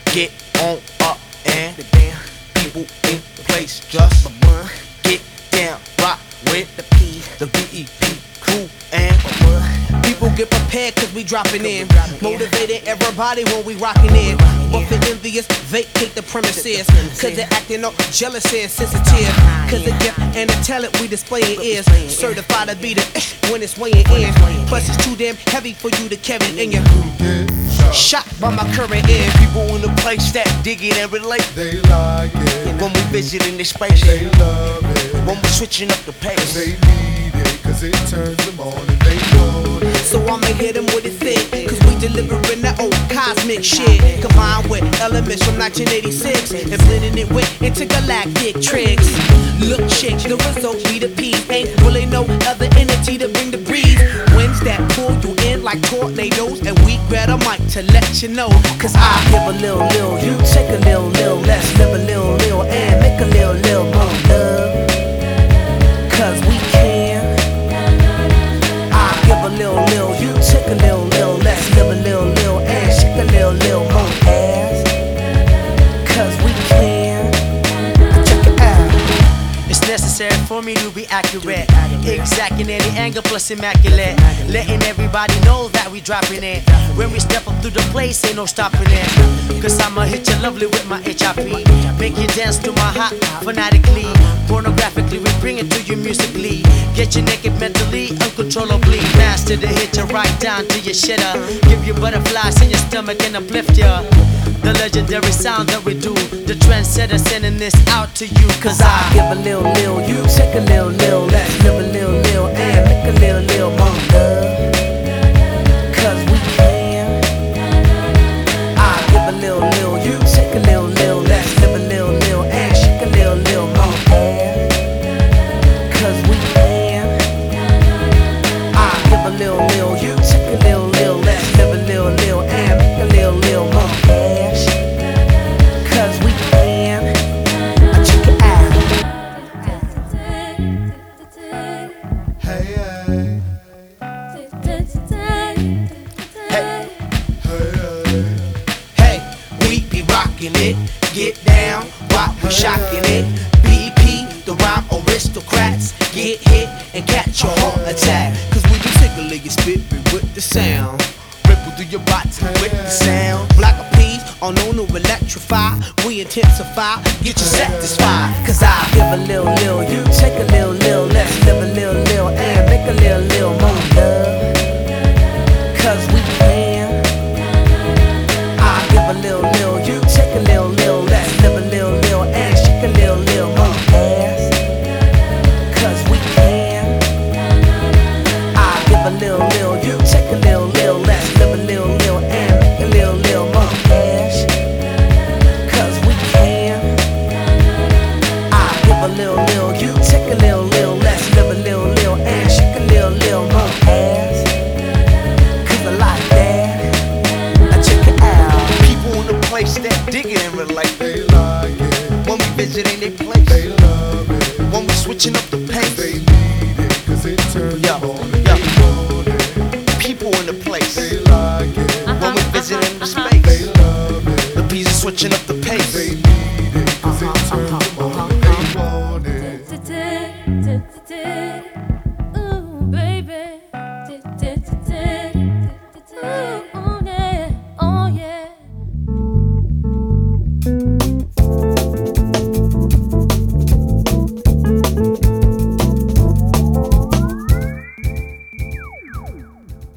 Get on up and the damn people in the place just get down, rock with the P, the BEP crew and people get prepared cause we dropping in. Motivating everybody when we rocking in. But the envious vacate the premises cause they're acting all jealous and sensitive. Cause the gift and the talent we displaying is certified to be the when it's weighing in. Plus it's too damn heavy for you to carry in your shot by my current end. People in the place that dig it and relate. They like it. When we visiting this space, They love it. when we switching up the pace. They need it, cause it turns them on and they want it. So I'ma hit them with it thick, cause we delivering that old cosmic shit, combined with elements from 1986 and blending it with intergalactic tricks. Look, shake, the result be the P. Ain't really no other entity to bring the breeze. Winds that pull you in like tornadoes, and we grab a mic to let you know. Cause I give a little, you take a little, let's live a little, and make a little more love. Cause we can. I give a little, you take a little, let's live a little, and shake a little more ass. Cause we can. Check it out. It's necessary for me to be accurate, exact in any angle plus immaculate, letting everybody know that we dropping it. When we step up through the place, ain't no stopping it. Cause I'ma hit you lovely with my HIP, make you dance to my hot fanatically. Pornographically, we bring it to you musically. Get you naked mentally, uncontrollably. Master to hit you right down to your shitter. Give you butterflies in your stomach and uplift ya. The legendary sound that we do, the trendsetter sending this out to you. Cause I give a little, you take a little, let's live a little, and make a little more love. Cause we can. I give a little, you take a little, let's live a little, and shake a little more ass. Cause we can. I give a little, you take a little, let's live a little, and make a little more ass. Cause we can. Check it out. Hey, we be rocking it, get down, rock, we shocking it. BP, the rhyme aristocrats, get hit and catch your heart attack. Cause we be tickling your spirit with the sound, ripple through your body with the sound. Black of peas, on no electrify, we intensify, get you satisfied. Cause I give a little, you take a little, let's live a little, and make a little more love. Cause we can. I give a little, you take a little, let's live a little, and shake a little more ass. Cause we can. I give a little, you take a little, let's live a little, and make a little more ass. Cause we can. I give a little, you take a little, let's live a little, and shake a little more ass. Cause I like that. Now check it out. People in the place that dig it and relate. They like it. When we visiting their place, They love it. when we switching up the pace. They need it, cause it turns them on and they want it. People in the place, They like it. when we visiting the They space. love it. The P's are switching up the pace. They need